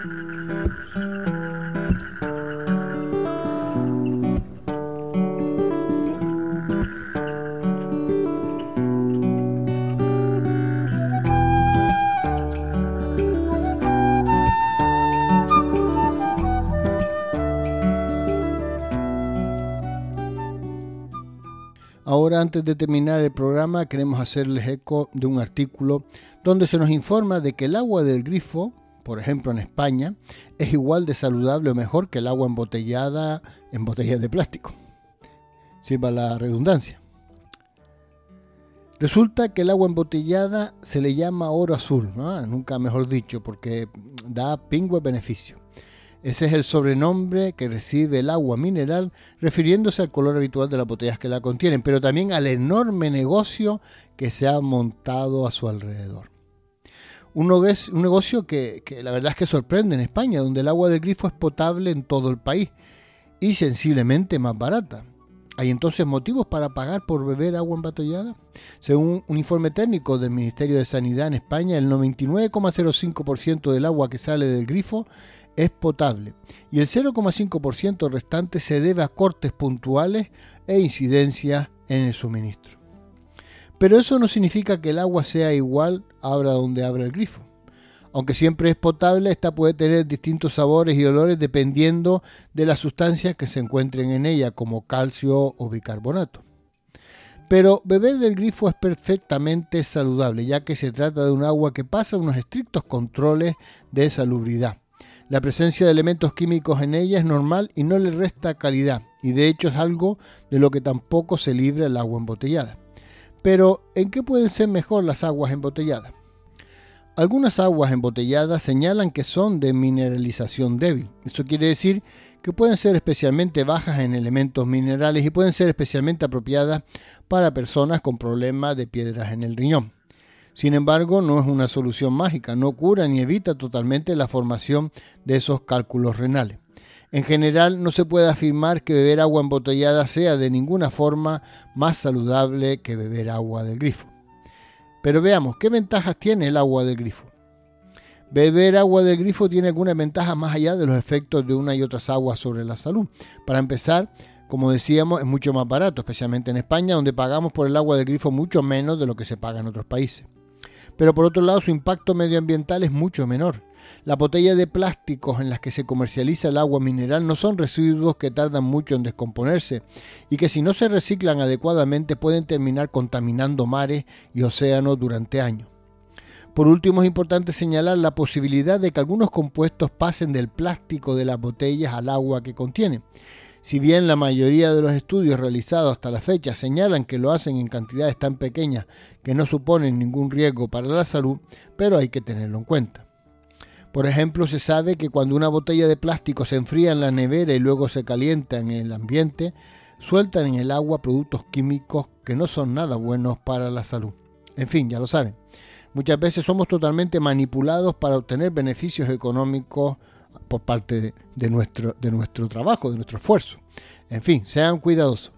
Ahora, antes de terminar el programa, queremos hacerles eco de un artículo donde se nos informa de que el agua del grifo, por ejemplo en España, es igual de saludable o mejor que el agua embotellada en botellas de plástico. Sirva la redundancia. Resulta que el agua embotellada se le llama oro azul, ¿no? Nunca mejor dicho, porque da pingüe beneficio. Ese es el sobrenombre que recibe el agua mineral, refiriéndose al color habitual de las botellas que la contienen, pero también al enorme negocio que se ha montado a su alrededor. Un negocio que la verdad es que sorprende en España, donde el agua del grifo es potable en todo el país y sensiblemente más barata. ¿Hay entonces motivos para pagar por beber agua embotellada? Según un informe técnico del Ministerio de Sanidad en España, el 99,05% del agua que sale del grifo es potable y el 0,5% restante se debe a cortes puntuales e incidencias en el suministro. Pero eso no significa que el agua sea igual abra donde abra el grifo. Aunque siempre es potable, esta puede tener distintos sabores y olores dependiendo de las sustancias que se encuentren en ella, como calcio o bicarbonato. Pero beber del grifo es perfectamente saludable, ya que se trata de un agua que pasa unos estrictos controles de salubridad. La presencia de elementos químicos en ella es normal y no le resta calidad, y de hecho es algo de lo que tampoco se libra el agua embotellada. Pero, ¿en qué pueden ser mejor las aguas embotelladas? Algunas aguas embotelladas señalan que son de mineralización débil. Eso quiere decir que pueden ser especialmente bajas en elementos minerales y pueden ser especialmente apropiadas para personas con problemas de piedras en el riñón. Sin embargo, no es una solución mágica, no cura ni evita totalmente la formación de esos cálculos renales. En general, no se puede afirmar que beber agua embotellada sea de ninguna forma más saludable que beber agua del grifo. Pero veamos, ¿qué ventajas tiene el agua del grifo? Beber agua del grifo tiene algunas ventajas más allá de los efectos de una y otras aguas sobre la salud. Para empezar, como decíamos, es mucho más barato, especialmente en España, donde pagamos por el agua del grifo mucho menos de lo que se paga en otros países. Pero por otro lado, su impacto medioambiental es mucho menor. Las botellas de plásticos en las que se comercializa el agua mineral no son residuos que tardan mucho en descomponerse y que si no se reciclan adecuadamente pueden terminar contaminando mares y océanos durante años. Por último, es importante señalar la posibilidad de que algunos compuestos pasen del plástico de las botellas al agua que contienen. Si bien la mayoría de los estudios realizados hasta la fecha señalan que lo hacen en cantidades tan pequeñas que no suponen ningún riesgo para la salud, pero hay que tenerlo en cuenta. Por ejemplo, se sabe que cuando una botella de plástico se enfría en la nevera y luego se calienta en el ambiente, sueltan en el agua productos químicos que no son nada buenos para la salud. En fin, ya lo saben. Muchas veces somos totalmente manipulados para obtener beneficios económicos por parte de nuestro trabajo, de nuestro esfuerzo. En fin, sean cuidadosos.